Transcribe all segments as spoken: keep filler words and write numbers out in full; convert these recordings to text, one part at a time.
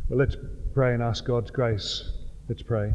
Well, let's pray and ask God's grace. Let's pray.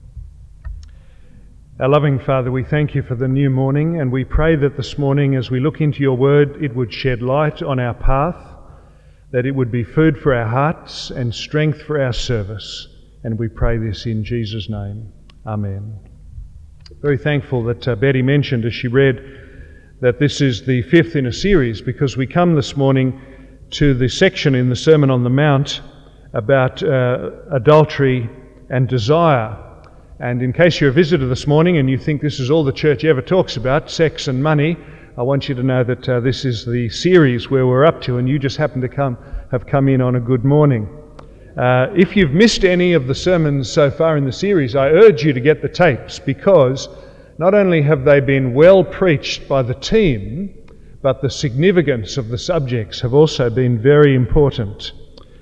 Our loving Father, we thank you for the new morning, and we pray that this morning as we look into your word, it would shed light on our path, that it would be food for our hearts and strength for our service. And we pray this in Jesus' name. Amen. Very thankful that uh, Betty mentioned as she read that this is the fifth in a series, because we come this morning to the section in the Sermon on the Mount about uh, adultery and desire. And in case you're a visitor this morning and you think this is all the church ever talks about, sex and money, I want you to know that uh, this is the series where we're up to, and you just happen to come have come in on a good morning. Uh, if you've missed any of the sermons so far in the series, I urge you to get the tapes, because not only have they been well preached by the team, but the significance of the subjects have also been very important.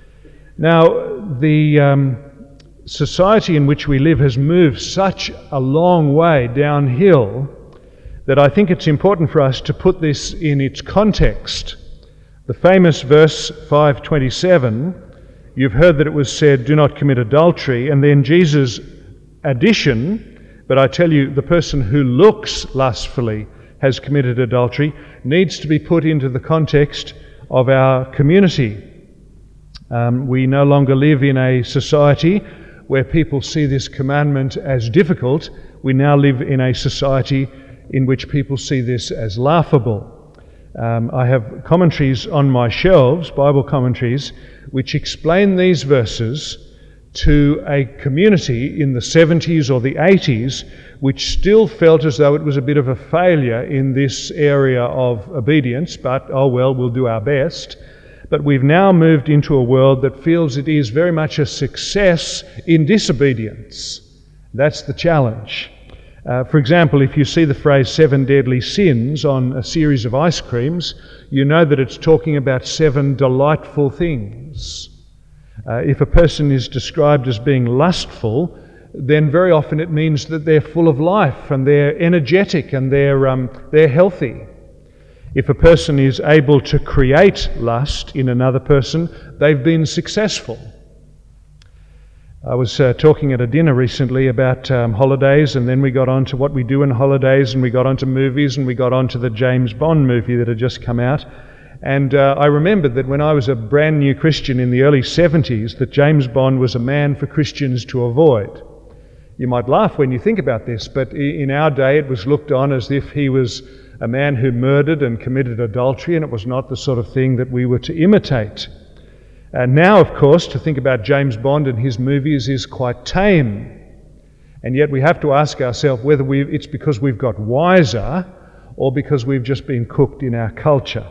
Now, the um, society in which we live has moved such a long way downhill that I think it's important for us to put this in its context. The famous verse five twenty-seven, you've heard that it was said, do not commit adultery, and then Jesus' addition, but I tell you, the person who looks lustfully has committed adultery, needs to be put into the context of our community. Um, we no longer live in a society where people see this commandment as difficult. We now live in a society in which people see this as laughable. Um, I have commentaries on my shelves, Bible commentaries, which explain these verses to a community in the seventies or the eighties which still felt as though it was a bit of a failure in this area of obedience, but oh well, we'll do our best. But we've now moved into a world that feels it is very much a success in disobedience. That's the challenge. Uh, for example, if you see the phrase seven deadly sins on a series of ice creams, you know that it's talking about seven delightful things. Uh, if a person is described as being lustful, then very often it means that they're full of life and they're energetic and they're um, they're healthy. If a person is able to create lust in another person, they've been successful. I was uh, talking at a dinner recently about um, holidays, and then we got on to what we do in holidays, and we got on to movies, and we got on to the James Bond movie that had just come out. And uh, I remembered that when I was a brand new Christian in the early seventies, that James Bond was a man for Christians to avoid. You might laugh when you think about this, but in our day it was looked on as if he was a man who murdered and committed adultery, and it was not the sort of thing that we were to imitate. And now, of course, to think about James Bond and his movies is quite tame. And yet we have to ask ourselves whether we, it's because we've got wiser or because we've just been cooked in our culture.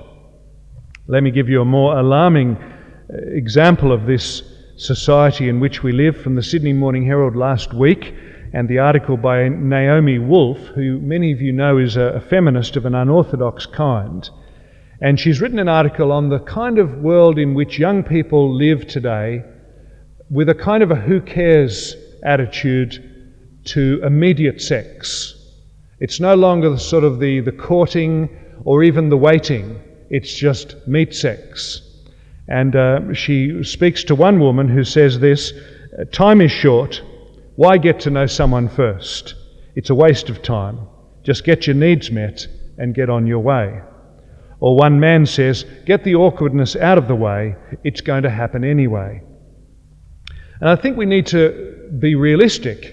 Let me give you a more alarming example of this society in which we live from the Sydney Morning Herald last week, and the article by Naomi Wolf, who many of you know is a feminist of an unorthodox kind. And she's written an article on the kind of world in which young people live today, with a kind of a who cares attitude to immediate sex. It's no longer the sort of the, the courting or even the waiting. It's just meet sex. And uh, she speaks to one woman who says this, time is short. Why get to know someone first? It's a waste of time. Just get your needs met and get on your way. Or one man says, get the awkwardness out of the way. It's going to happen anyway. And I think we need to be realistic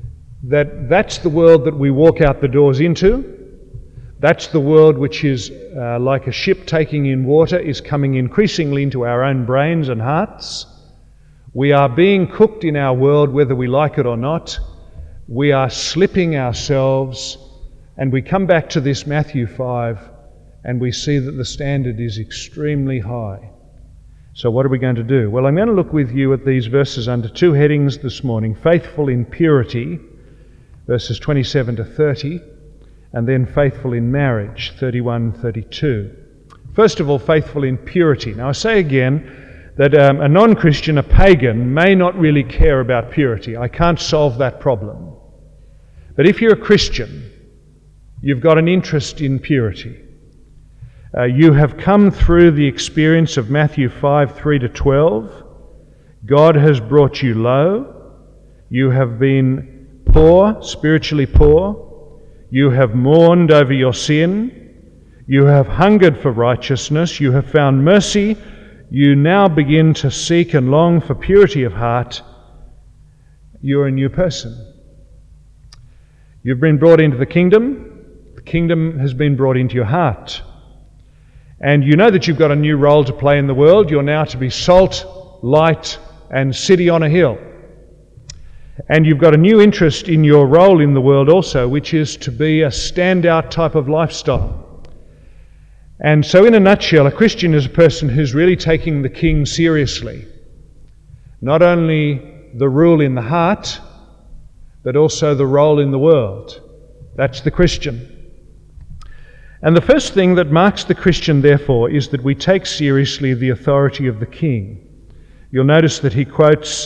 that that's the world that we walk out the doors into. That's the world which is uh, like a ship taking in water, is coming increasingly into our own brains and hearts. We are being cooked in our world whether we like it or not. We are slipping ourselves, and we come back to this Matthew five and we see that the standard is extremely high. So what are we going to do? Well, I'm going to look with you at these verses under two headings this morning. Faithful in purity, verses twenty-seven to thirty, and then faithful in marriage, thirty-one thirty-two. First of all, faithful in purity. Now I say again, that um, a non-Christian, a pagan, may not really care about purity. I can't solve that problem. But if you're a Christian, you've got an interest in purity. Uh, you have come through the experience of Matthew five, three to twelve. God has brought you low. You have been poor, spiritually poor. You have mourned over your sin. You have hungered for righteousness. You have found mercy. You now begin to seek and long for purity of heart. You're a new person. You've been brought into the kingdom. The kingdom has been brought into your heart. And you know that you've got a new role to play in the world. You're now to be salt, light, and city on a hill. And you've got a new interest in your role in the world also, which is to be a standout type of lifestyle. And so in a nutshell, a Christian is a person who's really taking the king seriously. Not only the rule in the heart, but also the role in the world. That's the Christian. And the first thing that marks the Christian, therefore, is that we take seriously the authority of the king. You'll notice that he quotes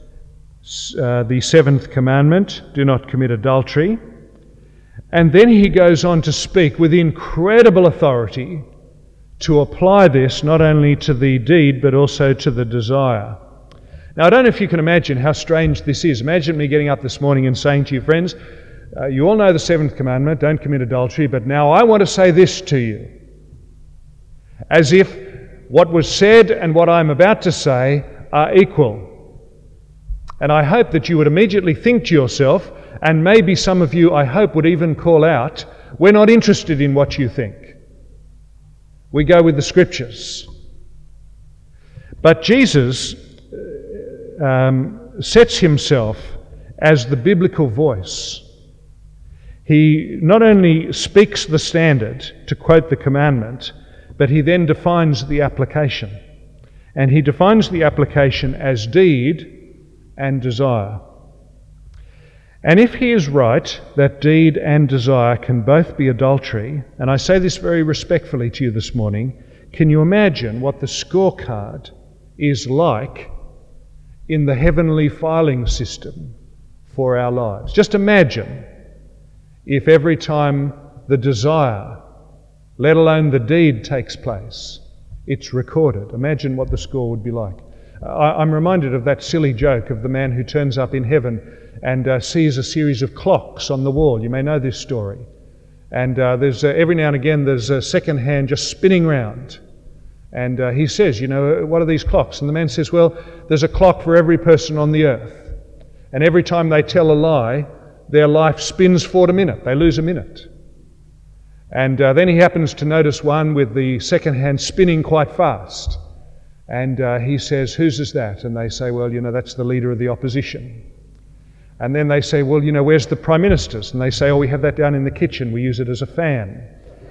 uh, the seventh commandment, do not commit adultery. And then he goes on to speak with incredible authority to apply this not only to the deed but also to the desire. Now, I don't know if you can imagine how strange this is. Imagine me getting up this morning and saying to you, friends, uh, you all know the seventh commandment, don't commit adultery, but now I want to say this to you. As if what was said and what I'm about to say are equal. And I hope that you would immediately think to yourself, and maybe some of you, I hope, would even call out, we're not interested in what you think. We go with the Scriptures. But Jesus um, sets himself as the biblical voice. He not only speaks the standard, to quote the commandment, but he then defines the application. And he defines the application as deed and desire. And if he is right that deed and desire can both be adultery, and I say this very respectfully to you this morning, can you imagine what the scorecard is like in the heavenly filing system for our lives? Just imagine if every time the desire, let alone the deed, takes place, it's recorded. Imagine what the score would be like. I, I'm reminded of that silly joke of the man who turns up in heaven and uh, sees a series of clocks on the wall. You may know this story. And uh, there's uh, every now and again there's a second hand just spinning round. And uh, he says, you know, what are these clocks? And the man says, well, there's a clock for every person on the earth. And every time they tell a lie, their life spins forward a minute. They lose a minute. And uh, then he happens to notice one with the second hand spinning quite fast. And uh, he says, whose is that? And they say, well, you know, that's the leader of the opposition. And then they say, well, you know, where's the Prime Minister's? And they say, oh, we have that down in the kitchen. We use it as a fan.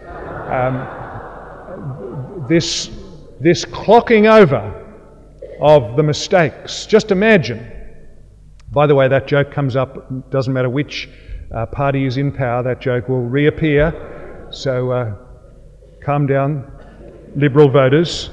Um, this, this clocking over of the mistakes. Just imagine. By the way, that joke comes up, doesn't matter which uh, party is in power, that joke will reappear. So uh, calm down, Liberal voters.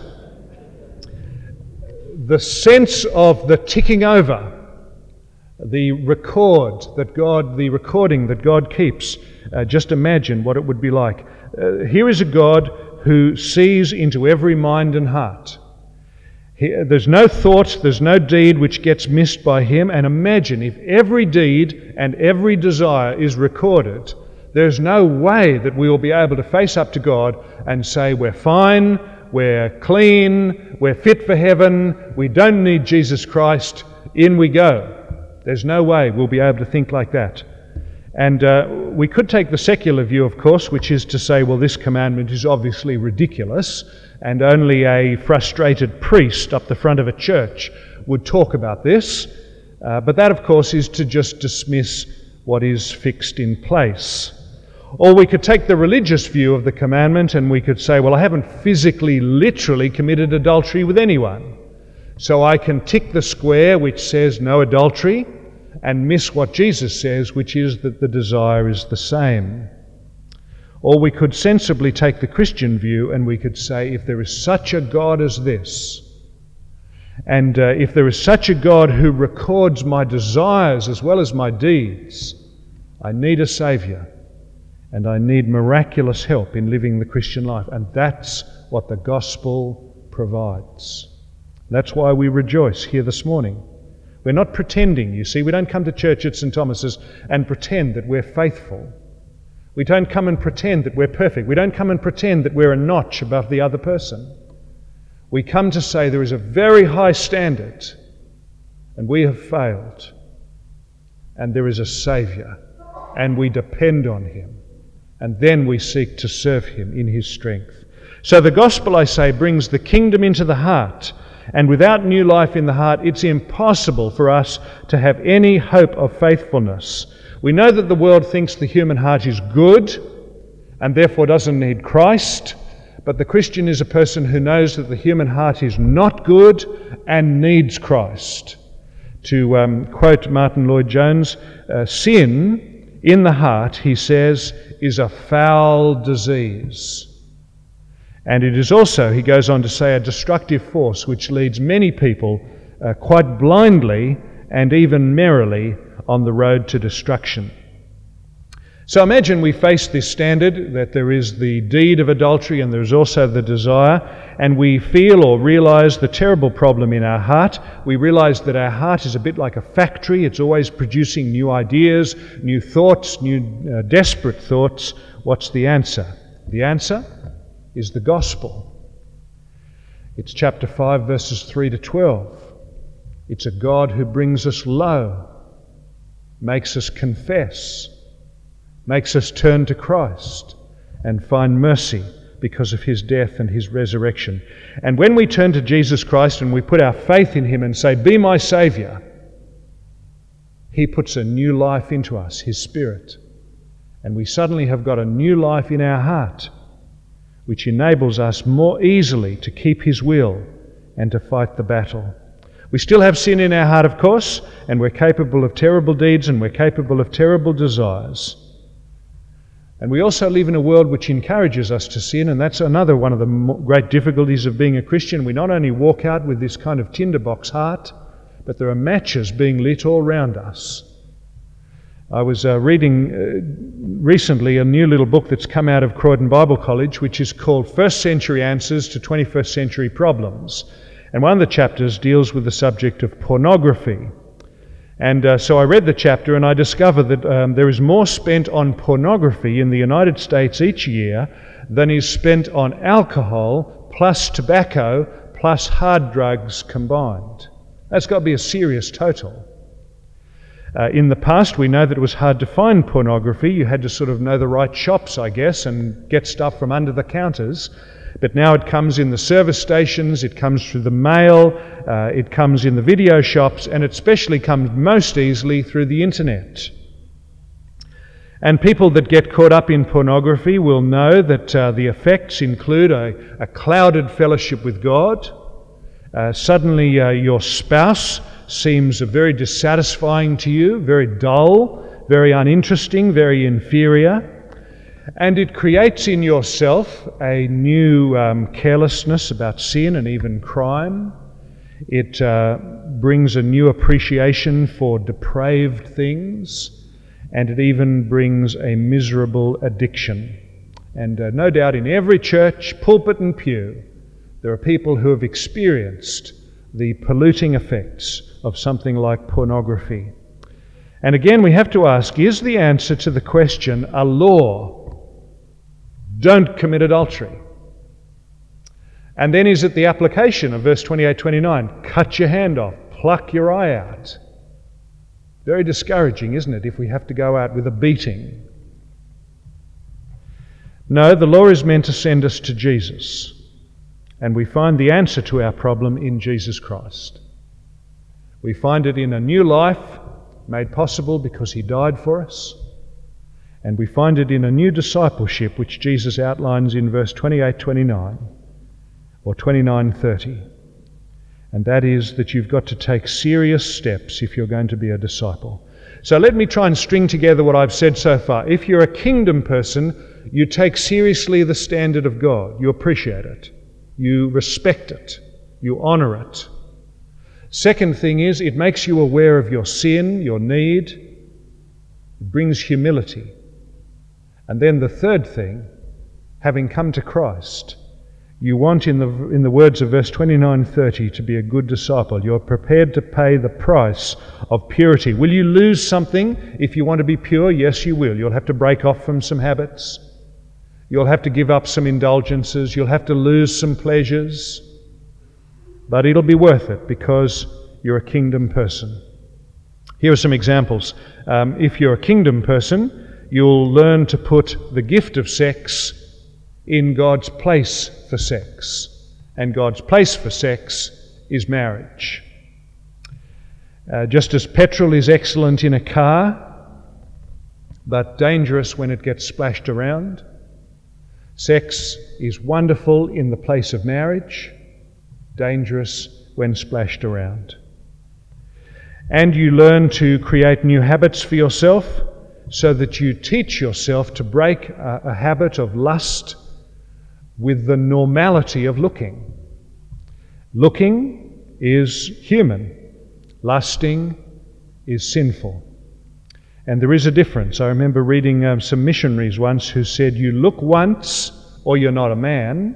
The sense of the ticking over, the record that God, the recording that God keeps, uh, just imagine what it would be like. Uh, here is a God who sees into every mind and heart. He, there's no thought, there's no deed which gets missed by him. And imagine if every deed and every desire is recorded, there's no way that we will be able to face up to God and say we're fine, we're clean, we're fit for heaven, we don't need Jesus Christ, in we go. There's no way we'll be able to think like that. And uh, we could take the secular view, of course, which is to say, well, this commandment is obviously ridiculous, and only a frustrated priest up the front of a church would talk about this. Uh, but that, of course, is to just dismiss what is fixed in place. Or we could take the religious view of the commandment and we could say, well, I haven't physically, literally committed adultery with anyone. So I can tick the square which says no adultery and miss what Jesus says, which is that the desire is the same. Or we could sensibly take the Christian view and we could say, if there is such a God as this, and uh, if there is such a God who records my desires as well as my deeds, I need a Saviour. And I need miraculous help in living the Christian life. And that's what the gospel provides. That's why we rejoice here this morning. We're not pretending, you see. We don't come to church at St Thomas's and pretend that we're faithful. We don't come and pretend that we're perfect. We don't come and pretend that we're a notch above the other person. We come to say there is a very high standard and we have failed. And there is a Saviour and we depend on Him. And then we seek to serve Him in His strength. So the gospel, I say, brings the kingdom into the heart. And without new life in the heart, it's impossible for us to have any hope of faithfulness. We know that the world thinks the human heart is good and therefore doesn't need Christ, but the Christian is a person who knows that the human heart is not good and needs Christ. To um, quote Martin Lloyd-Jones, uh, sin in the heart, he says, is a foul disease. And it is also, he goes on to say, a destructive force which leads many people uh, quite blindly and even merrily on the road to destruction. So imagine we face this standard, that there is the deed of adultery and there is also the desire, and we feel or realise the terrible problem in our heart. We realise that our heart is a bit like a factory. It's always producing new ideas, new thoughts, new uh, desperate thoughts. What's the answer? The answer is the gospel. It's chapter five, verses three to twelve. It's a God who brings us low, makes us confess, makes us turn to Christ and find mercy because of His death and His resurrection. And when we turn to Jesus Christ and we put our faith in Him and say, "Be my Saviour," He puts a new life into us, His Spirit. And we suddenly have got a new life in our heart, which enables us more easily to keep His will and to fight the battle. We still have sin in our heart, of course, and we're capable of terrible deeds and we're capable of terrible desires. And we also live in a world which encourages us to sin, and that's another one of the great difficulties of being a Christian. We not only walk out with this kind of tinderbox heart, but there are matches being lit all round us. I was uh, reading uh, recently a new little book that's come out of Croydon Bible College, which is called First Century Answers to twenty-first Century Problems. And one of the chapters deals with the subject of pornography. And uh, so I read the chapter and I discovered that um, there is more spent on pornography in the United States each year than is spent on alcohol plus tobacco plus hard drugs combined. That's got to be a serious total. Uh, in the past, we know that it was hard to find pornography. You had to sort of know the right shops, I guess, and get stuff from under the counters. But now it comes in the service stations, it comes through the mail, uh, it comes in the video shops, and it especially comes most easily through the internet. And people that get caught up in pornography will know that uh, the effects include a, a clouded fellowship with God. Uh, suddenly uh, your spouse seems very dissatisfying to you, very dull, very uninteresting, very inferior. And it creates in yourself a new um, carelessness about sin and even crime. It uh, brings a new appreciation for depraved things, and it even brings a miserable addiction. And uh, no doubt in every church, pulpit and pew, there are people who have experienced the polluting effects of something like pornography. And again, we have to ask, is the answer to the question a law? Don't commit adultery. And then is it the application of verse twenty-eight twenty-nine? Cut your hand off, pluck your eye out. Very discouraging, isn't it, if we have to go out with a beating? No, the law is meant to send us to Jesus. And we find the answer to our problem in Jesus Christ. We find it in a new life made possible because He died for us. And we find it in a new discipleship which Jesus outlines in verse twenty-eight twenty-nine or twenty-nine thirty. And that is that you've got to take serious steps if you're going to be a disciple. So let me try and string together what I've said so far. If you're a kingdom person, you take seriously the standard of God. You appreciate it. You respect it. You honour it. Second thing is, it makes you aware of your sin, your need. It brings humility. And then the third thing, having come to Christ, You want, in the in the words of verse twenty-nine thirty, to be a good disciple. You're prepared to pay the price of purity. Will you lose something if you want to be pure? Yes, you will. You'll have to break off from some habits. You'll have to give up some indulgences. You'll have to lose some pleasures. But it'll be worth it because you're a kingdom person. Here are some examples. Um, if you're a kingdom person, you'll learn to put the gift of sex in God's place for sex. And God's place for sex is marriage. Uh, just as petrol is excellent in a car, but dangerous when it gets splashed around, sex is wonderful in the place of marriage, dangerous when splashed around. And you learn to create new habits for yourself so that you teach yourself to break a, a habit of lust with the normality of looking. Looking is human. Lusting is sinful. And there is a difference. I remember reading um, some missionaries once who said, you look once or you're not a man.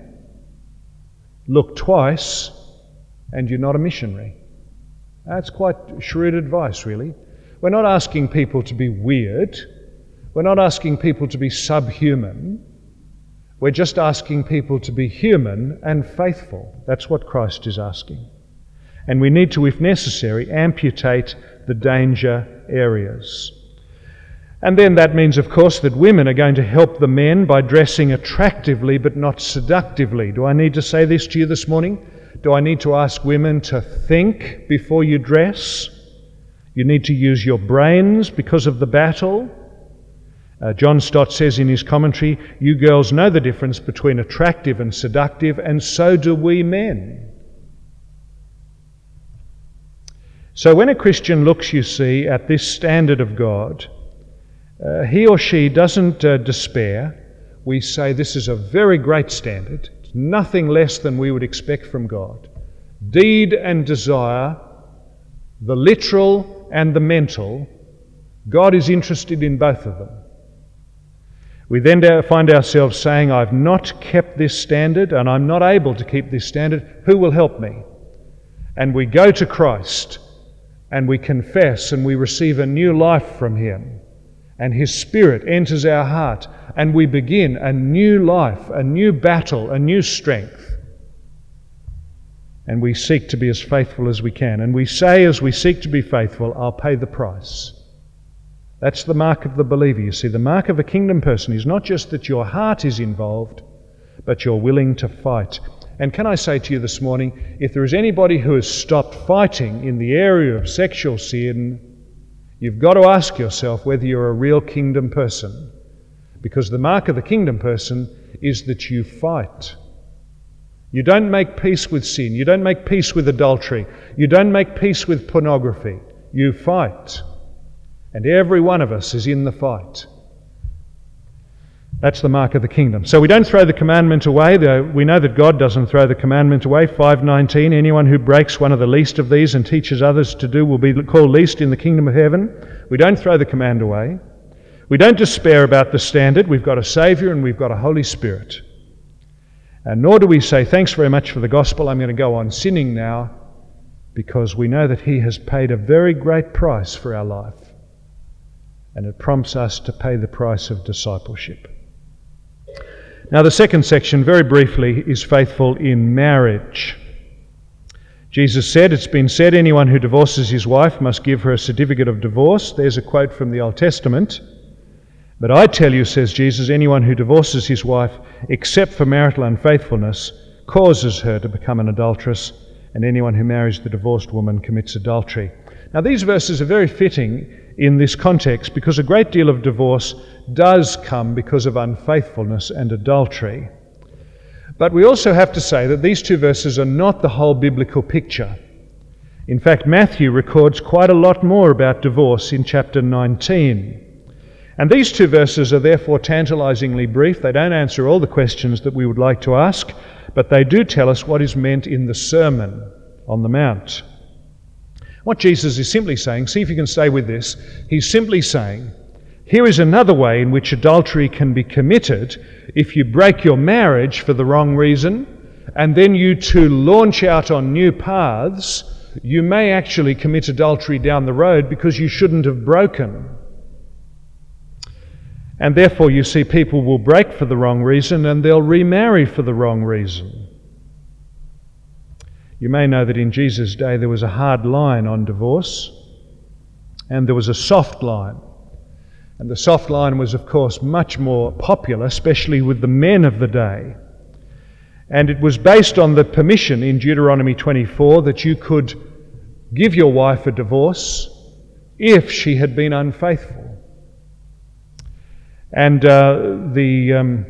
Look twice and you're not a missionary. That's quite shrewd advice, really. We're not asking people to be weird. We're not asking people to be subhuman. We're just asking people to be human and faithful. That's what Christ is asking. And we need to, if necessary, amputate the danger areas. And then that means, of course, that women are going to help the men by dressing attractively but not seductively. Do I need to say this to you this morning? Do I need to ask women to think before you dress? You need to use your brains because of the battle. Uh, John Stott says in his commentary, you girls know the difference between attractive and seductive, and so do we men. So when a Christian looks, you see, at this standard of God, uh, he or she doesn't uh, despair. We say this is a very great standard. It's nothing less than we would expect from God. Deed and desire, the literal and the mental, God is interested in both of them. We then find ourselves saying, I've not kept this standard and I'm not able to keep this standard. Who will help me? And we go to Christ and we confess and we receive a new life from Him. And His Spirit enters our heart and we begin a new life, a new battle, a new strength. And we seek to be as faithful as we can. And we say as we seek to be faithful, I'll pay the price. That's the mark of the believer. You see, the mark of a kingdom person is not just that your heart is involved, but you're willing to fight. And can I say to you this morning, if there is anybody who has stopped fighting in the area of sexual sin, you've got to ask yourself whether you're a real kingdom person. Because the mark of the kingdom person is that you fight. You don't make peace with sin. You don't make peace with adultery. You don't make peace with pornography. You fight. And every one of us is in the fight. That's the mark of the kingdom. So we don't throw the commandment away. We know that God doesn't throw the commandment away. five nineteen, anyone who breaks one of the least of these and teaches others to do will be called least in the kingdom of heaven. We don't throw the command away. We don't despair about the standard. We've got a Saviour and we've got a Holy Spirit. And nor do we say, thanks very much for the gospel, I'm going to go on sinning now, because we know that He has paid a very great price for our life. And it prompts us to pay the price of discipleship. Now the second section, very briefly, is faithful in marriage. Jesus said, it's been said, anyone who divorces his wife must give her a certificate of divorce. There's a quote from the Old Testament. But I tell you, says Jesus, anyone who divorces his wife except for marital unfaithfulness causes her to become an adulteress, and anyone who marries the divorced woman commits adultery. Now these verses are very fitting in this context because a great deal of divorce does come because of unfaithfulness and adultery. But we also have to say that these two verses are not the whole biblical picture. In fact, Matthew records quite a lot more about divorce in chapter nineteen. And these two verses are therefore tantalizingly brief. They don't answer all the questions that we would like to ask, but they do tell us what is meant in the Sermon on the Mount. What Jesus is simply saying, see if you can stay with this, He's simply saying, here is another way in which adultery can be committed if you break your marriage for the wrong reason, and then you two launch out on new paths, you may actually commit adultery down the road because you shouldn't have broken. And therefore you see people will break for the wrong reason and they'll remarry for the wrong reason. You may know that in Jesus' day there was a hard line on divorce and there was a soft line. And the soft line was, of course, much more popular, especially with the men of the day. And it was based on the permission in Deuteronomy twenty-four that you could give your wife a divorce if she had been unfaithful. And uh, the um,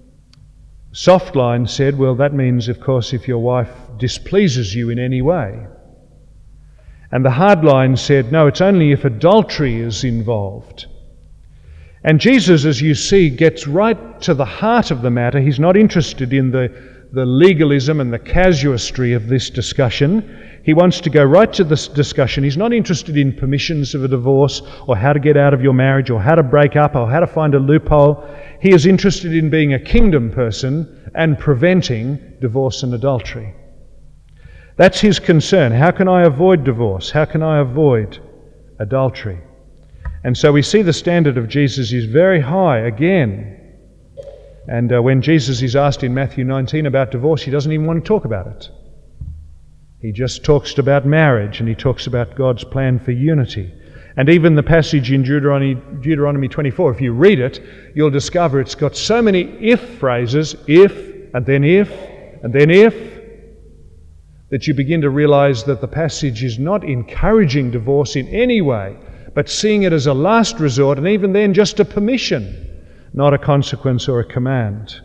soft line said, well, that means, of course, if your wife displeases you in any way. And the hard line said, no, it's only if adultery is involved. And Jesus, as you see, gets right to the heart of the matter. He's not interested in the the legalism and the casuistry of this discussion. He wants to go right to this discussion. He's not interested in permissions of a divorce or how to get out of your marriage or how to break up or how to find a loophole. He is interested in being a kingdom person and preventing divorce and adultery. That's his concern. How can I avoid divorce? How can I avoid adultery? And so we see the standard of Jesus is very high again. And uh, when Jesus is asked in Matthew nineteen about divorce, he doesn't even want to talk about it. He just talks about marriage and he talks about God's plan for unity. And even the passage in Deuteronomy, Deuteronomy twenty-four, if you read it, you'll discover it's got so many if phrases, if, and then if, and then if, that you begin to realize that the passage is not encouraging divorce in any way, but seeing it as a last resort, and even then just a permission, not a consequence or a command.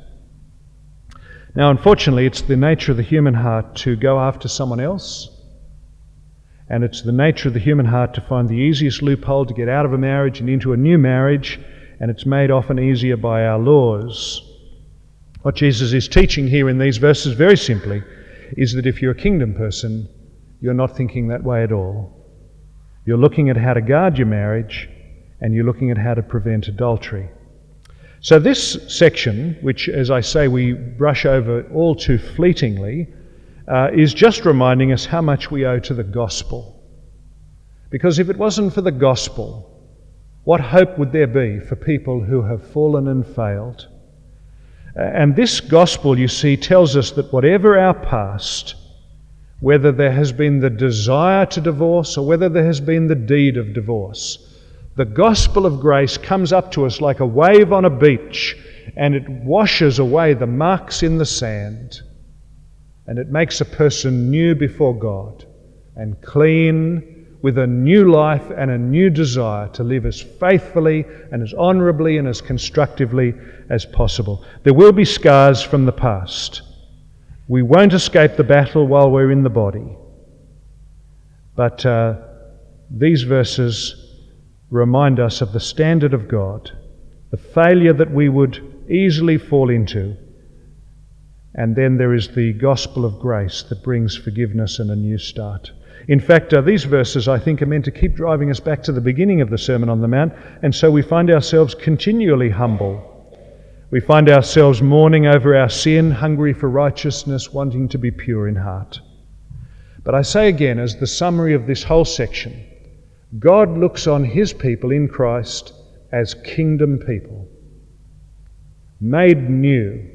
Now, unfortunately, it's the nature of the human heart to go after someone else, and it's the nature of the human heart to find the easiest loophole to get out of a marriage and into a new marriage, and it's made often easier by our laws. What Jesus is teaching here in these verses, very simply, is that if you're a kingdom person, you're not thinking that way at all. You're looking at how to guard your marriage, and you're looking at how to prevent adultery. So this section, which, as I say, we brush over all too fleetingly, uh, is just reminding us how much we owe to the gospel. Because if it wasn't for the gospel, what hope would there be for people who have fallen and failed? Uh, and this gospel, you see, tells us that whatever our past, whether there has been the desire to divorce or whether there has been the deed of divorce, the gospel of grace comes up to us like a wave on a beach, and it washes away the marks in the sand, and it makes a person new before God and clean, with a new life and a new desire to live as faithfully and as honourably and as constructively as possible. There will be scars from the past. We won't escape the battle while we're in the body. But uh, these verses remind us of the standard of God, the failure that we would easily fall into, and then there is the gospel of grace that brings forgiveness and a new start. In fact, uh, these verses, I think, are meant to keep driving us back to the beginning of the Sermon on the Mount, and so we find ourselves continually humble. We find ourselves mourning over our sin, hungry for righteousness, wanting to be pure in heart. But I say again, as the summary of this whole section, God looks on his people in Christ as kingdom people, made new,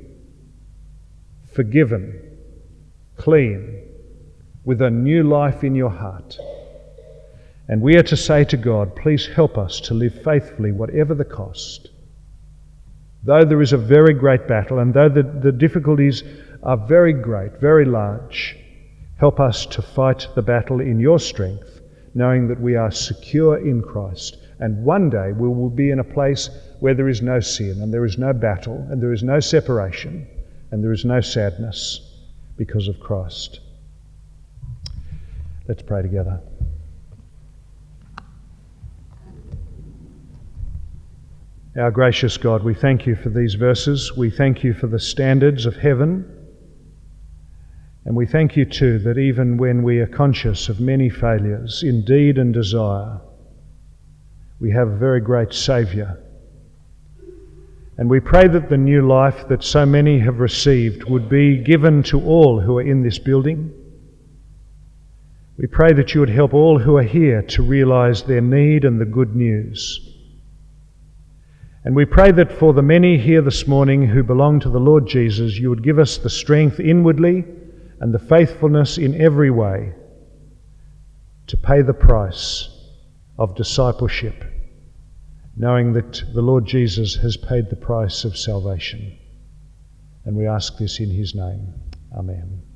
forgiven, clean, with a new life in your heart. And we are to say to God, please help us to live faithfully, whatever the cost. Though there is a very great battle, and though the, the difficulties are very great, very large, help us to fight the battle in your strength, knowing that we are secure in Christ, and one day we will be in a place where there is no sin, and there is no battle, and there is no separation, and there is no sadness because of Christ. Let's pray together. Our gracious God, we thank you for these verses. We thank you for the standards of heaven. And we thank you too that even when we are conscious of many failures in deed and desire, we have a very great Saviour. And we pray that the new life that so many have received would be given to all who are in this building. We pray that you would help all who are here to realise their need and the good news. And we pray that for the many here this morning who belong to the Lord Jesus, you would give us the strength inwardly and the faithfulness in every way to pay the price of discipleship, knowing that the Lord Jesus has paid the price of salvation. And we ask this in his name. Amen.